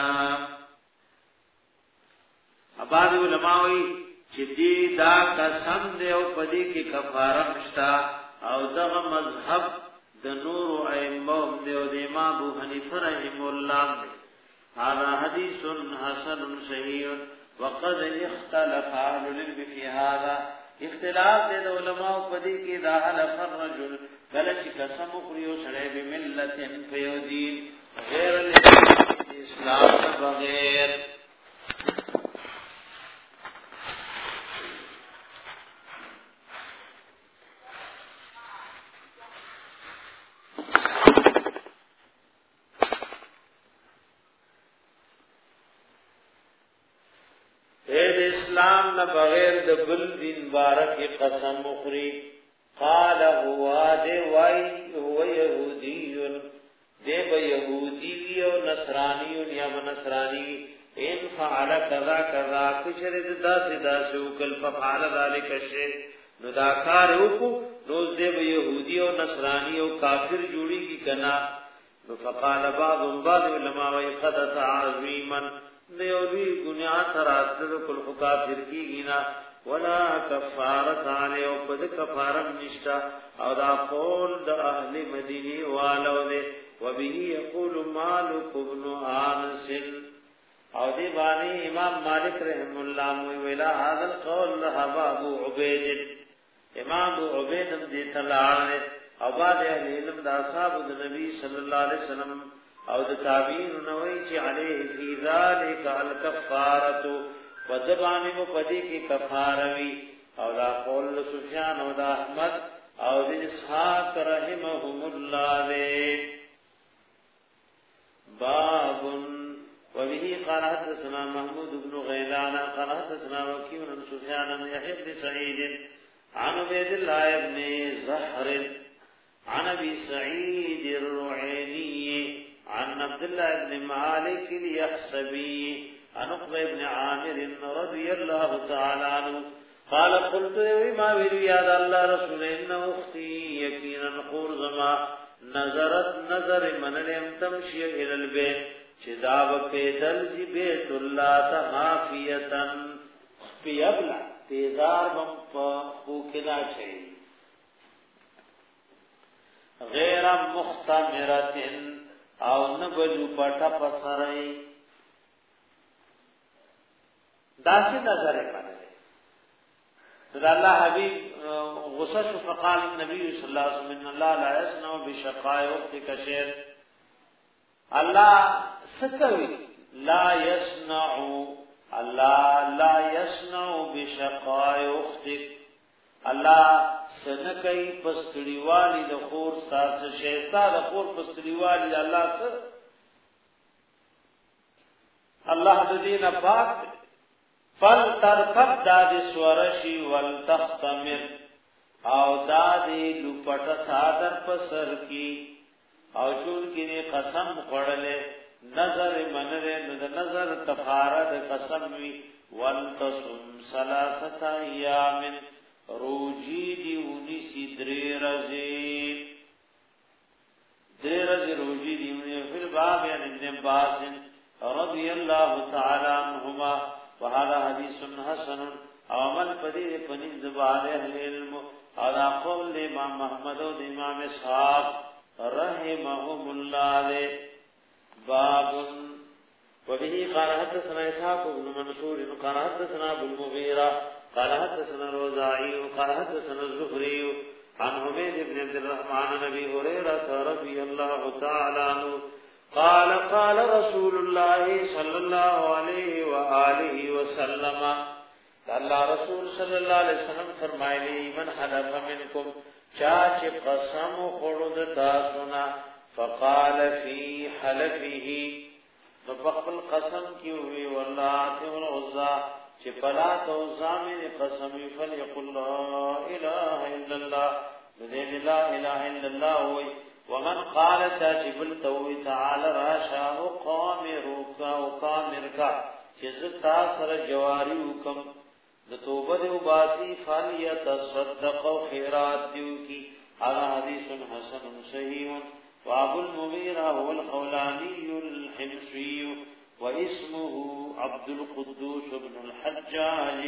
اباد علماوی چې دې دا قسم دې او پدې کې کفاره نشتا او دغه مذهب د نور ائمه دې او د امام ابو حنیفه رحم الله هذا حديث حسن صحيح وقد اختلف اهل العلم في هذا اختلاف دې علماء په دې کې دا حلف الرجل بل چې قسم خوريو سره به ملت فيودين غیر الاسلام بغیر اسلام نہ بغیر د بل دین بارک قسم مخری قال هو دے وای هو یہودی دے به یہودی او نصرانی یا نصرانی ان فعل کذا کذا کچر ددا سدا سو کل فعل ذلک الشیء نو دا کار وکو نو دے به یہودی او نصرانی او کافر جوړی کی کنا نو فقال بعض بعض علماء قد تعظیما نیوی گناہ تراتل کل کافر کی گنا ولا کفارت علی او پد کفارم نشتا او دا قول د اهل مدینه والو دے وبه یقول مالک بن انس او دی بانی امام مالک رحم الله ویلا هذا القول ذهب ابو عبید امام ابو عبید دې تلاړ او بعد اهل علم د اصحاب د نبی صلی الله علیه وسلم او د تابعین نوې چې علیه فی ذلک الکفاره وذبانی مو پدې کې کفاره وی او دا قول سفیان او دا احمد او د اسحاق رحمهم الله دې باب وبه قال حدثنا محمود بن غيلان قال حدثنا وكيع بن سفيان بن يحيى بن سعيد عن عبيد الله بن زهر عن ابي سعيد الرعيني عن عبد الله بن مالك اليحسبي عن عقبه بن عامر رضي الله تعالى عنه قال قلت ما بيري يا الله رسول ان اختي يقينا خرزما نظرت نظر من لم تمشي الى البيت چداب پیدل زی بیت اللہ تحافیتن پیبلا تیزار بم خوکنا چاہیے غیر مختمرتن او نبلو پٹا پسرائی داسی نظر مانے دا اللہ حبیب غصص فقال النبی صلی اللہ علیہ وسلم ان اللہ لا يسنع بشقاء اختک شیر اللہ ستوی لا يسنع اللہ لا يسنع بشقاء اختک اللہ سنکئی پستڑی والی د خور ساس شیطا د خور پستڑی والی اللہ سر اللہ د دین پاک فل ترکب داد سورشی والتختمر او دادی لپٹ سادر پسر کی او چون کی نے قسم خړلې نظر منره د نظر تفارد قسم وی والتصم ثلاثه ایام روجی دی ونی سی درې رزي درې رزي روجی دی ونی فل باب ان ابن عباس رضی الله تعالی عنهما وهذا حديث حسن او عمل پدې پنځ د باندې اهل علم او قول امام محمد او امام اسحاق رحمهم الله باب وبه قال حدثنا اسحاق بن منصور قال حدثنا ابو المغيرة قال حدثنا الرزاعي قال حدثنا الزهري عن حميد بن عبد الرحمن عن ابي هريرة رضي الله تعالى عنه قال قال رسول الله صلى الله عليه واله وسلم اللہ رسول صلی اللہ علیہ وسلم فرمائے من حلف منکم چاچ قسم خورد تاسونا فقال فی حلفه نبقل قسم کی ہوئی واللہ والعزا چی پلات عزا من قسمی فلیقل لا الہ الا اللہ بدین لا الہ الا اللہ ہوئی ومن قال چاچ بلتوی تعالی راشا اقامرکا اقامرکا چیز تاثر جواری حکم توبہ دیو باسی فلیتصدق خیرات دیو کی هذا حدیث حسن صحیح وابو المغیرہ هو الخولانی الحمصی واسمه عبد القدوس بن الحجاج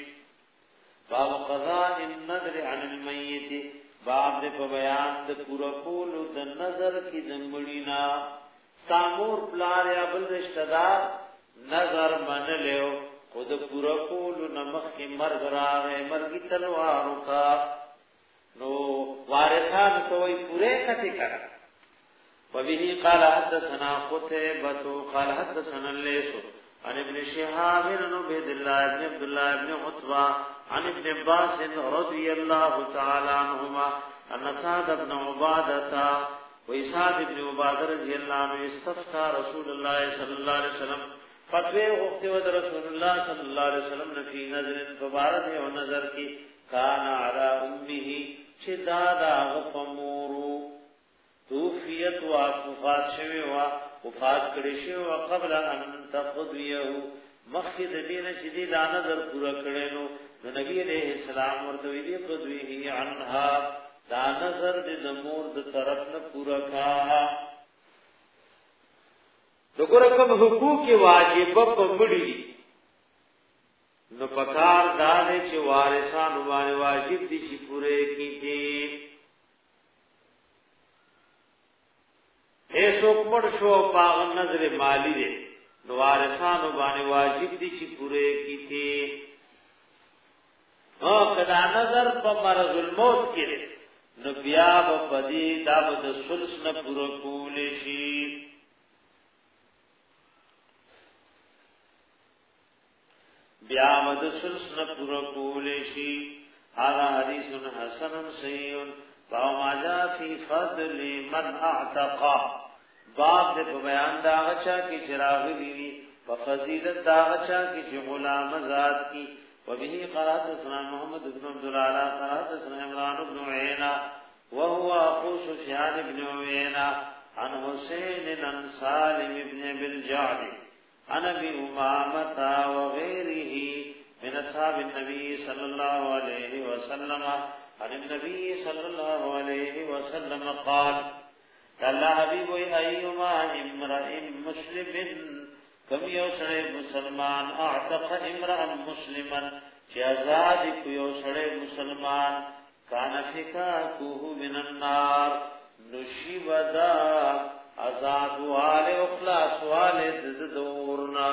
باب قضاء النذر عن المیت باب دے بیان د پورا کول د نظر کی دمړینا سامور پلار یا بل رشتہ دار نظر من لیو خود پورا کولو نمخ کی مرگ راغے مرگی تلوارو کا نو وارثان توی پورے کتی کرا وبه قال حدثنا قتيبة قال حدثنا الليث عن ابن شهاب بن عبيد الله بن عبد الله بن عتبة عن ابن عباس رضي الله تعالى عنهما أن سعد بن عبادة وإسحاق بن عبادة رضي الله عنه استفتى رسول الله صلى الله عليه وسلم فتوی وقت ود رسول الله صلی اللہ علیہ وسلم نے فی نظر فبارد و نظر کی کان علی امه شدادا غفمورو توفیت و وفات شوی و وفات کړي شوی و قبل ان تقضیه مخکد دین شدی دا نظر پورا کړي نو نبی علیہ السلام ورته وی قضیه عنها دا نظر د مور د طرف نه پورا کا دغه کوم حقوق واجب په مړي نو پکار دا دي چې وارثان باندې واجب دي چې پوره کیږي ایسو پړ شو پاغ نظر مالی دي نو وارثان باندې واجب دي چې پوره کیږي او کدا نظر په مرض الموت کې نو بیا په دې دا د ثلث نه پوره کول شي بیا مد سلسله پورا کول شي هذا حدیث حسن صحیح فما جاء فی فضل من اعتق باب دې په بیان دا غچا کی چراغ دی په فضیلت دا غچا کی چې غلام آزاد کی وبه قرات سنا محمد بن عبد الله قرات سنا عمران بن عيينة وهو اخو سفيان بن عيينة عن حسين بن سالم بن بالجعد عن ابي امامه وغيره من اصحاب النبي صلى الله عليه وسلم عن النبي صلى الله عليه وسلم قال الله حبيب ايما امرئ مسلم كم يوسر مسلمان اعتق امرئ مسلما شازاد يوسر مسلمان كان فكاكه من النار نشيبدا عذاب والے اخلاص والے دورنا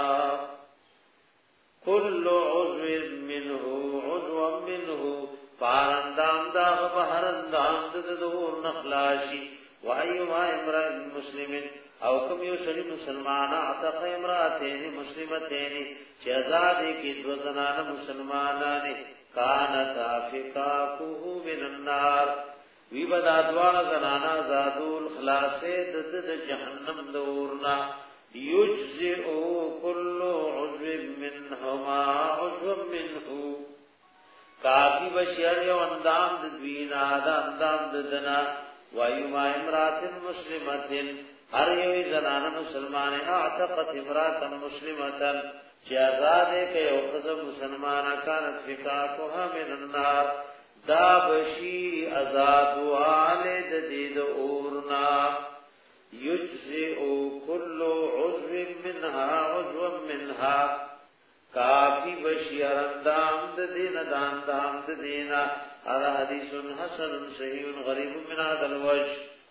كل عضو منه عضو منه فارندام دا بهرندام دور نخلاشي وايما امرئ مسلم او کوم یو شری مسلمان اعتق امراتین مسلمتین چې آزاد کی دو زنان مسلمانان کانت افکاکه من النار وی بدا دوار زنان آزادول خلاصه د جهنم دورنا یجزئ کل عضو منهما عضو منه کافی بشیر یو اندام د دوینا دا اندام د دنا وایما امرات مسلمت هر یو زنان مسلمان اعتقت امرات مسلمت چې آزاد کې او خزه مسلمانه کانت فکاکها من النار دا بشی آزاد والد دید اورنا یجزئ کل عضو منها عضو منها کافی بشی اندام د دین دان دام د دینا هذا حدیث حسن صحیح غریب من هذا الوجه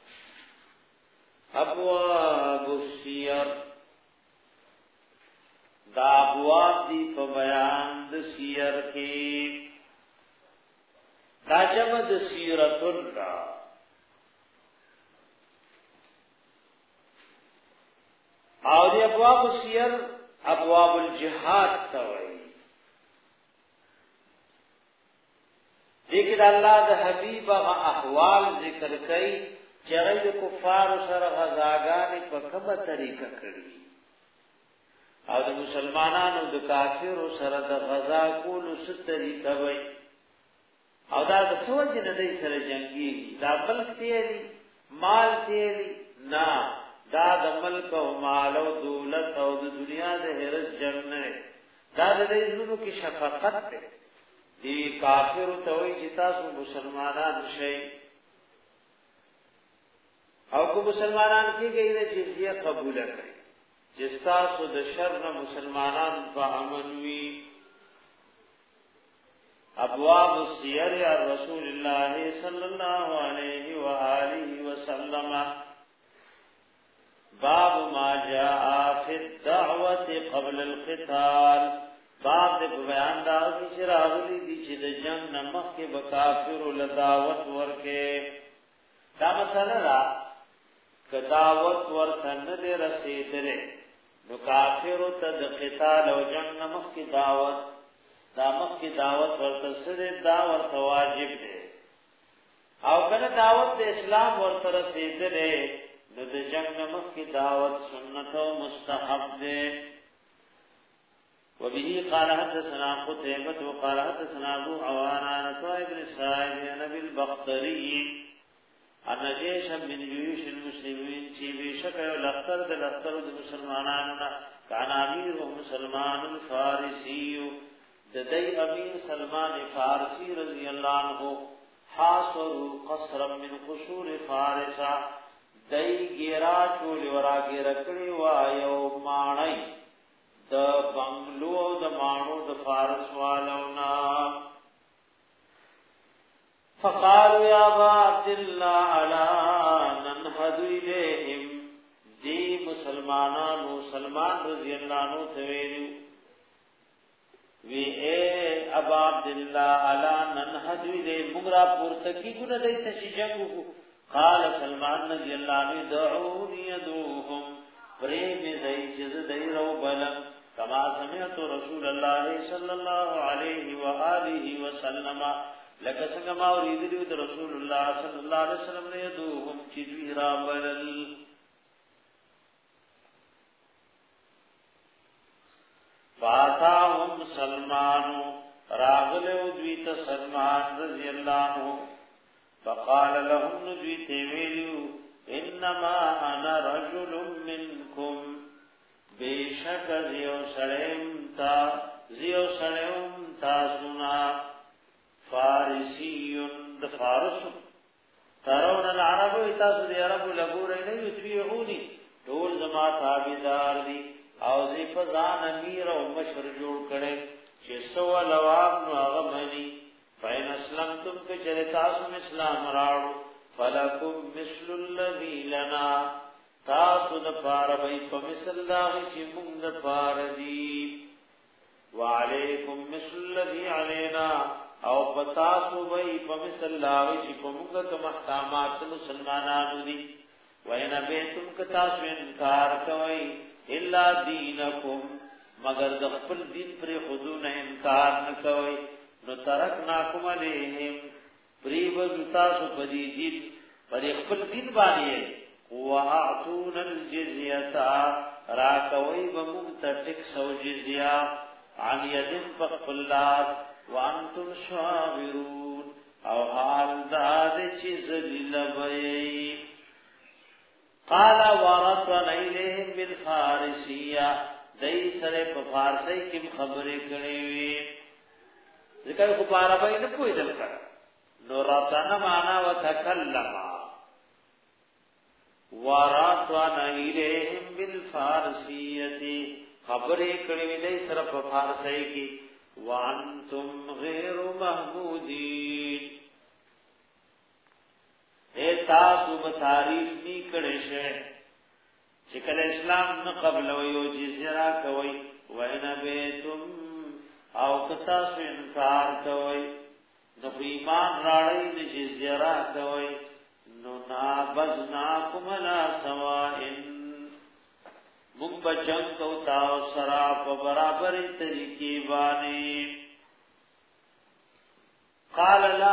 ابواب السیر دا ابواب دی په بیان د سیر کې دا جمع د سیرت الله او دی ابواب السیر ابواب الجهاد توي لیکن الله د حبیب او احوال ذکر کوي چې غیر کفار سره غزاګانې په کومه طریقه کړی او د مسلمانانو د کافرو سره د غزا کولو څه طریقه وي او دا د سوچ نه دی سره جنگي دا ملک تیری مال تیری نه دا د ملک او مال او دولت او د دنیا د هرڅ جنگ نه دا د دې زونو کې شفقت ده دی کافر ته وي چې تاسو مسلمانان شئ او کو مسلمانان کېږي نه چې یې قبول کړي چې تاسو د شر نه مسلمانان په امن وي ابواب السیر رسول الله صلی الله علیه و آله وسلم باب ما جاء فی الدعوه قبل القتال باب د بیان دا چې راغلي دي چې د جنگ نمخ کې بکافر ول دعوت ورکه دا مسله را کداوت ورته نه دي رسیدره نو کافر ته د قتال او جنگ نمخ کې دعوت دا مخ کې دعوت ورته سره دا ورته واجب دی او کله دعوت د اسلام ورته رسیدره نو د جنگ نمخ کې دعوت سنت او مستحب دی وبه قال حدثنا قتيبة وقال حدثنا ابو عوانة عن طائب بن سعيد عن ابي البختري ان جيش من جيوش المسلمين چې بشک لختر د لختر د مسلمانانو کان امیر او مسلمان الفارسی د دې امیر سلمان فارسی رضی الله عنه حاصروا قصرا من قصور فارس دای ګیرا چول ورا ګیر کړي وایو مانای د بنگلو د مانو د فارس والونا فقالوا يا ابا عبد الله الا ننهد اليهم دی مسلمانانو سلمان رضی اللہ عنہ تویلو وی اے ابا عبد الله الا ننهد اليهم مغرا پورتکی ګونه دیت شي جنگو قال سلمان رضی اللہ عنہ دعوني يدعوهم پریم دی چیز دی رو بلم كما سمعت رسول الله صلى الله عليه واله وسلم لك څنګه ما اوریدلی د رسول الله صلی الله علیه وسلم نه دوهم چې دوی را بلل فاتاهم سلمان راغلو دوی ته سلمان رضی الله عنه فقال لهم دوی ته ویلو انما انا رجل منكم بیشک زیو سلام تا زیو سلام تا سنا فارسیون د فارس ترون العرب تاسو د عرب لګور نه یتبعونی ټول زما تابعدار دي او زی فزان امیر او مشر جوړ کړي چې سو لواب نو هغه مني فین اسلمتم که چر تاسو اسلام راړو فلکم مثل الذی لنا تاسو د پاره وای په مثل دا چې موږ د پاره دي وعلیکم مثل الذی علینا او پتاسو وای په مثل لاوی چې په موږ کوم احکامات مسلمانانو دي وین بیتم ک تاسو انکار کوي الا دینکم مگر د خپل دین پر خودونه انکار نه کوي نو ترکناکم علیهم پریب تاسو په دې دین پر خپل دین باندې واعتون الجزیه را کوي بمون تټک سو جزیه عن یدن فقلاس وانتم شاغرون او حال داد چی ذلیل بئی قال ورطن ایلیهم بالفارسیہ دی سر پا فارسی کم خبری کنیوی ذکر خبارا بئی نپوی دل کر نو رطن مانا وتکلما ورطن ایلیهم بالفارسیتی خبری کنیوی دی سر پا فارسی کی وانتم غیر محمودین اے تاسو بتعریف نی کړي شه چې کله اسلام نه قبل ویو جزیه را کوي وینا بیتم او کتا سو انکار کوي نو ایمان راړی د جزیه را کوي نو نابزناکم لا سواءن مونږ بچنګ کو تاو سرا په برابرې طریقې باندې قال لا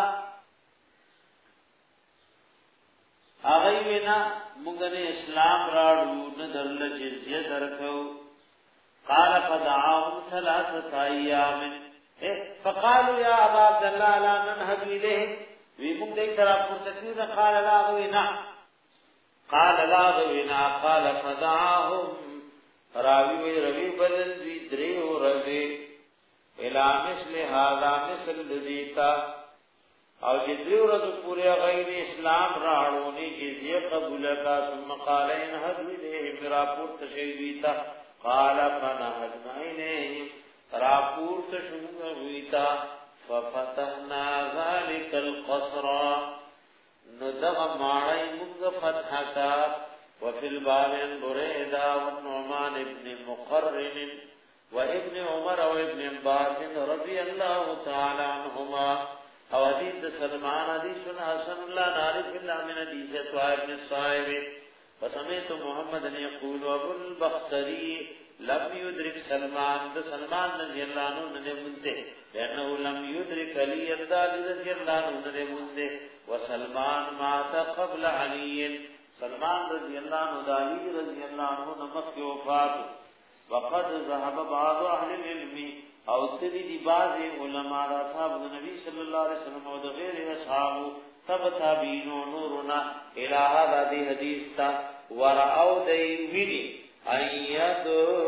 اغه وینا مونږ نه اسلام راړو نه درل جزیه درکو قال فدعاهم ثلاثه ايام فقالوا يا ابا عبد الله لا ننهب اليه وی مونږ دې طرف پورته قال لا غوینا قال لا غوینا قال فدعاهم راوی وی روی بدل دوی دریو روی الى مثل هذا مثل لذیتا او چې دریو رضو پوری غیر اسلام راړونی جزیه قبول کا ثم قال ان هدوی له راپور تشویتا قال فنهدنا الیهم راپور تشویتا ففتحنا ذلك القصر ندغ ماړی موږ فتح کا وفي الباب بريدة والنعمان ابن مقرن وابن عمر وابن عباس رضي الله تعالى عنهما حديث سلمان حديث حسن لا نعرف الا من حديث طائر بن الصائب وسمعت محمد يقول ابو البختري لم يدرك سلمان ده سلمان رضي الله عنه نه منته لانه لم يدرك علي رضي الله عنه نه منته وسلمان مات قبل علي سلمان رضی اللہ عنہ علی رضی اللہ عنہ نمک کی وفات وقد ذهب بعض اهل العلم او تری دی بعض علماء اصحاب نبی صلی اللہ علیہ وسلم او غیر اصحاب تب تابعین نورنا الى هذا دی حدیث تا ورعو دی ویلی اید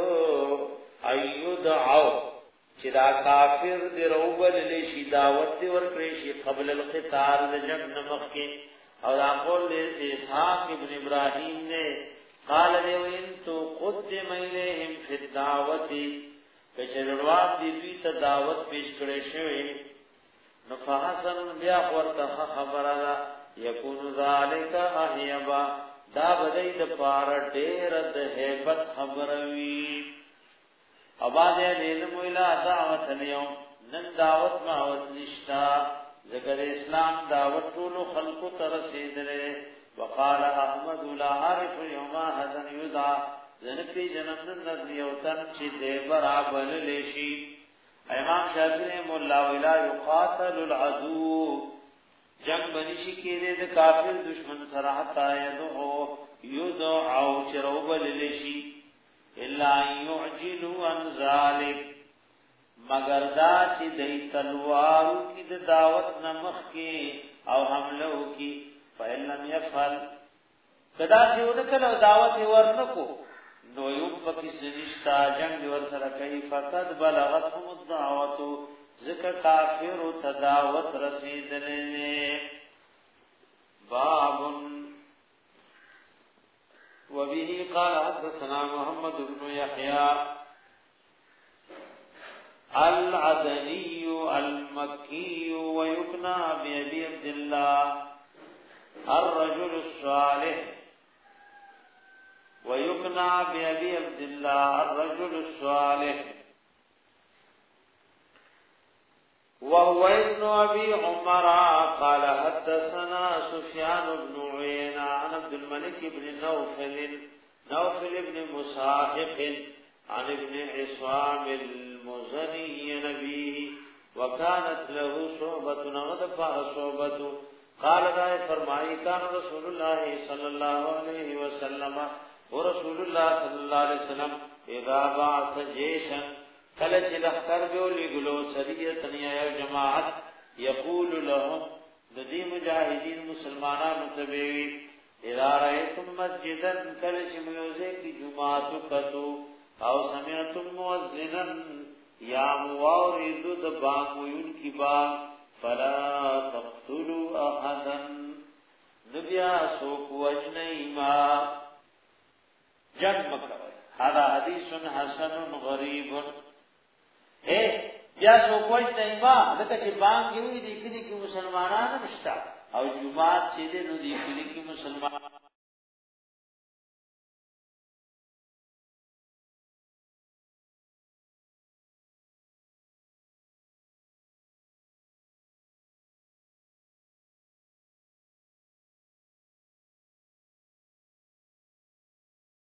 ایدعو چدا کافر دی روبل لشی دعوت دی ورکریشی قبل القتال لجم نمک کی اور اقول اسحاق ابن ابراہیم نے قال له ان تو قدم الیہم فی الدعوت کچرواب دی دوی ته دعوت پیش کړي شوی نو فحسن بیا ورته خبره یکون ذالک احیبا دا بدای د پار ډیر د hebat خبروي اواز یې نه مولا دعوت اليوم نن دعوت ما ودنشتا ذکر اسلام دعوت ټول خلق ته رسیدله وقال احمد لا عارف يوم هذا يدعى زنپی جنم نظر یوتن چی دے برابر لیشی. امام شافعی مولا ولا یقاتل العدو جنگ بنشی کی دے دے کافر دشمن سراحتا یدعو یدعو چروب لیشی الا یعجلو عن ذالک مگر دا چی دی تلوارو کی دا دعوت نمخ کی او حملو کی فإن یفعل کدا چی ونکلو دعوت ورنکو نو یوم پکی سنشتا جنگ ورسر کئی فقد بلغتهم الدعوتو ذکر کافر و تدعوت رسیدنے. باب وبه قال حدثنا محمد بن يحيى العدني المكي ويكنى بأبي عبد الله الرجل الصالح ويكنى بأبي عبد الله الرجل الصالح وهو ابن أبي عمر قال حدثنا سفيان بن عيينة عن عبد الملك بن نوفل نوفل بن مساحق عن ابن عصام المزني نبيه وكانت له صحبة نغدفها صحبة قال دائے فرمائی كان رسول الله صلى الله عليه وسلم ورسول الله صلى الله عليه وسلم اذا بعث جيشا کلچ لخکر گو لگلو سریعتن یا جماعت یقول لهم ندی مجاہدین مسلمانان متبیوی اذا رأیتم مسجدن کلچ میوزے کی جماعتو کتو او سمعتم موزنن یا مواردو دبان ویون کی بان فلا تقتلوا احدا نبیا سوک وجنیما جنگ مکوئی. هذا حدیث حسن غریب. اے بیا سو کوئی نہیں ما لکه چې بانګ یوې دې کلی کې مسلمانانو نشتا او جمعات چې دې نو دې کلی کې مسلمان